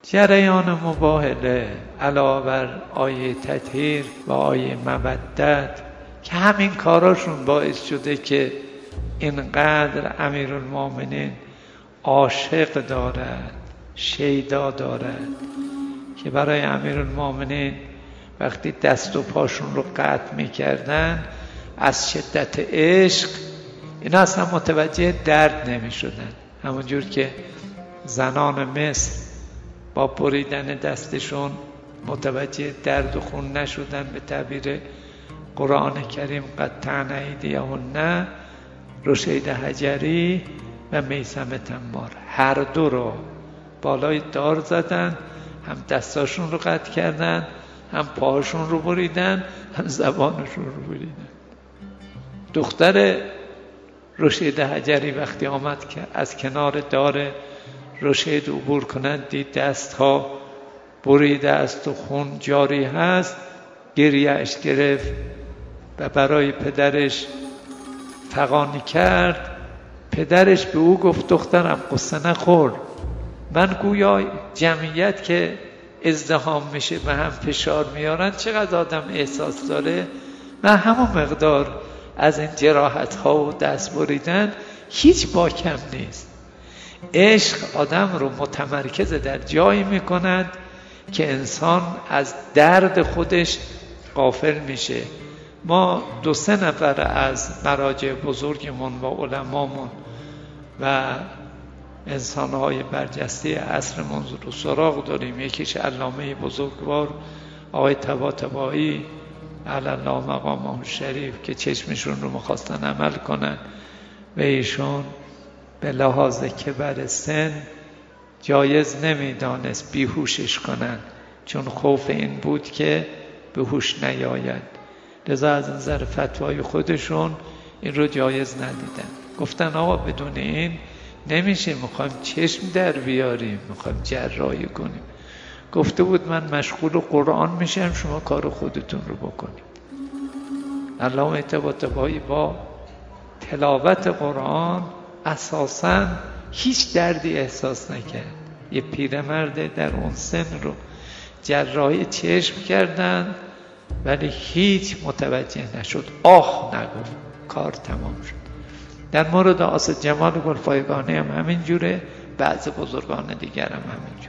جریان مباهله علاوه بر آیه تطهیر و آیه مودت که همین کاراشون باعث شده که اینقدر امیرالمومنین عاشق دارد، شیدا دارد، که برای امیرالمومنین وقتی دست و پاشون رو قطع میکردن از شدت عشق اینا اصلا متوجه درد نمیشدن. همونجور که زنان مصر با بریدن دستشون متوجه درد و خون نشدن، به تعبیر قرآن کریم قطعن ایدیهن، رشید حجری و میثم تمار هر دو رو بالای دار زدن، هم دستاشون رو قطع کردن، هم پاهاشون رو بریدن، هم زبانشون رو بریدن. دختر رشید حجری وقتی آمد که از کنار دار رشید عبور کنند، دید دستها بریده است و خون جاری هست، گریهش گرفت و برای پدرش فغانی کرد. پدرش به او گفت دخترم قصه نخور، من گویا جمعیت که ازدحام میشه و هم فشار میارن چقدر آدم احساس داره، من همون مقدار از این جراحت ها و دست بریدن هیچ باکم نیست. عشق آدم رو متمرکز در جایی میکند که انسان از درد خودش غافل میشه. ما 2-3 نفر از مراجع بزرگمون و علمامون و انسانهای برجسته عصرمون رو سراغ داریم. یکیش علامه بزرگوار آقای طباطبایی علی الله مقامه الشریف که چشمشون رو میخواستن عمل کنن و ایشون به لحاظ کبر سن جایز نمیدانست بیهوشش کنن، چون خوف این بود که به هوش نیاید. لذا از نظر فتوای خودشون این رو جایز ندیدن. گفتن آقا بدون این نمیشه، میخوایم چشم در بیاریم، میخوایم جراحی کنیم. گفته بود من مشغول قرآن میشم، شما کار خودتون رو بکنید. علامه طباطبایی با تلاوت قرآن اساساً هیچ دردی احساس نکرد. یه پیرمرد در اون سن رو جراحی چشم کردن ولی هیچ متوجه نشد، آه نگفت، کار تمام شد. در مورد آسد جمال گلپایگانی هم همین جوره، بعض بزرگان دیگر هم همین جوره.